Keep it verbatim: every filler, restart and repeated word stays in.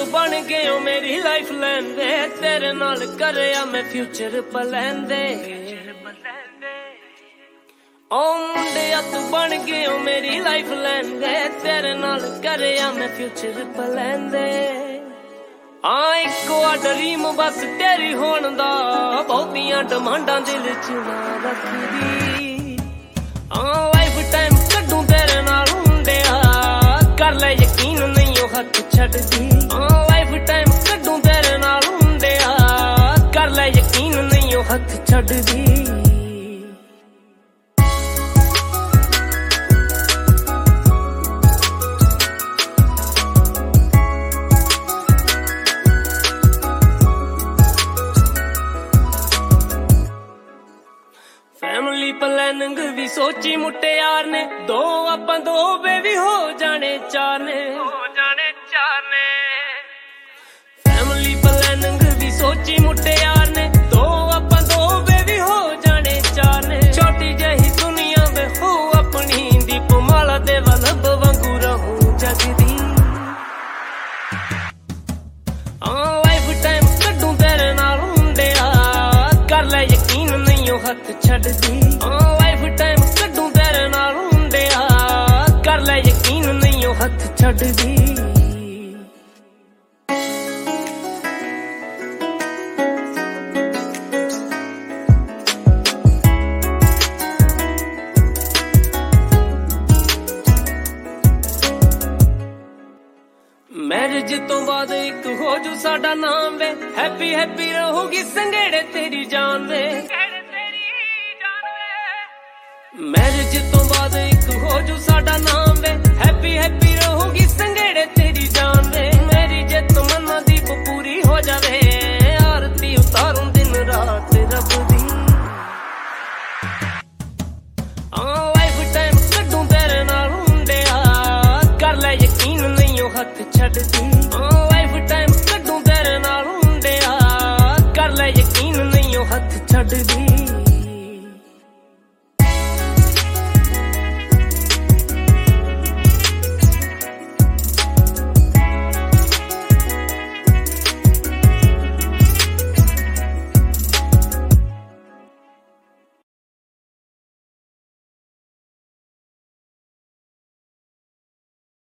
तू बन गए हो मेरी लाइफ लाइन दे, तेरे नाल करया मैं फ्यूचर प्लान दे। ओ मुंडिया तू बन गए हो मेरी लाइफ लाइन दे, तेरे नाल करया मैं फ्यूचर प्लान दे। हाँ इको आ ड्रीम बस तेरी होण दा, बहुतियां डिमांडां दिल च ना रखदी। हाँ लाइफ टाइम कड्डू तेरे नाल मुंडिया, कर ले यकीन नहीं ओ हथ छड्डदी। हाँ लाइफ टाइम कड्डू तेरे नाल मुंडिया, कर ले यकीन नहीं ओ हथ छड्डदी। फैमिली प्लानिंग भी सोची मुट्टे यार ने, दो आपां दो बेबी हो जाने चार ने, हो जाने चार ने। फैमिली प्लानिंग भी सोची मुट्टे यार ने, दो आपां दो बेबी हो जाने चार ने। छोटी जही दुनिया में हो अपनी, दीपमाला दे वल्लभ वांगू रहूं जगदी। हाँ लाइफ टाइम कड्डू तेरे नाल मुंडिया, कर ले यकीन नहीं ओ हथ छड्डदी। हाँ लाइफ टाइम कड्डू तेरे नाल मुंडिया, कर ले यकीन नहीं ओ हथ छड्डदी। मैरिज तो बाद एक हो जू साडा नाम वे, हैप्पी हैप्पी रहोगी संगेड़े तेरी जान वे। मैरिज तो बाद एक हो जू साडा नाम वे, हैप्पी हैप्पी रहोगी संगेड़े तेरी जान वे। मेरी जे तमन्ना दीप पूरी हो जावे, आरती उतारूं दिन रात रब दी। हाँ लाइफ टाइम कड्डू तेरे नाल मुंडिया, कर ले यकीन नहीं ओ हथ छड्डदी।